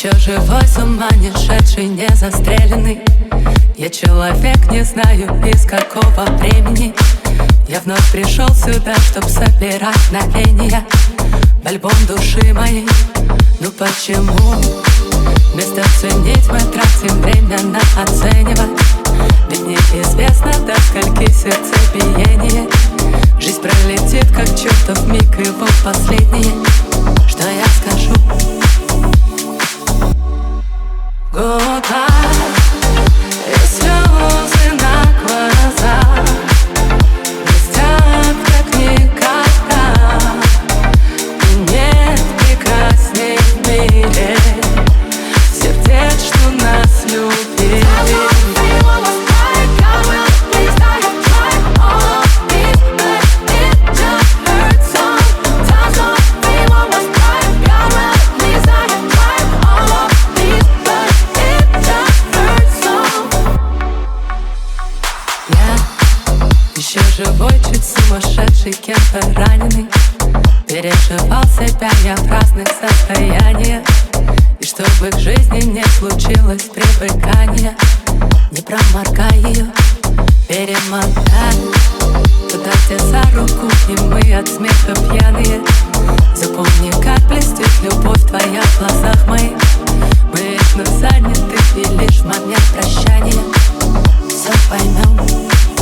Еще живой, с ума не шедший, не застреленный. Я человек, не знаю из какого времени. Я вновь пришел сюда, чтоб собирать мгновения в альбом души моей. Ну почему вместо ценить мы тратим время на оценивать? Ведь неизвестно, до скольки сердцебиение. Жизнь пролетит, как чертов миг, его последнее. Что я скажу? Goodbye, и слезы на глазах блестят, как никогда. И нет прекрасней в мире сердец, что нас любили. Еще живой, чуть сумасшедший, кем-то раненый. Переживал себя я в разных состояниях. И чтобы к жизни не случилось привыкания, не проморгай ее, перемотай туда, где за руку и мы от смеха пьяные. Запомни, как блестит любовь твоя в глазах моих. Мы вечно заняты, и лишь в момент прощания все поймем.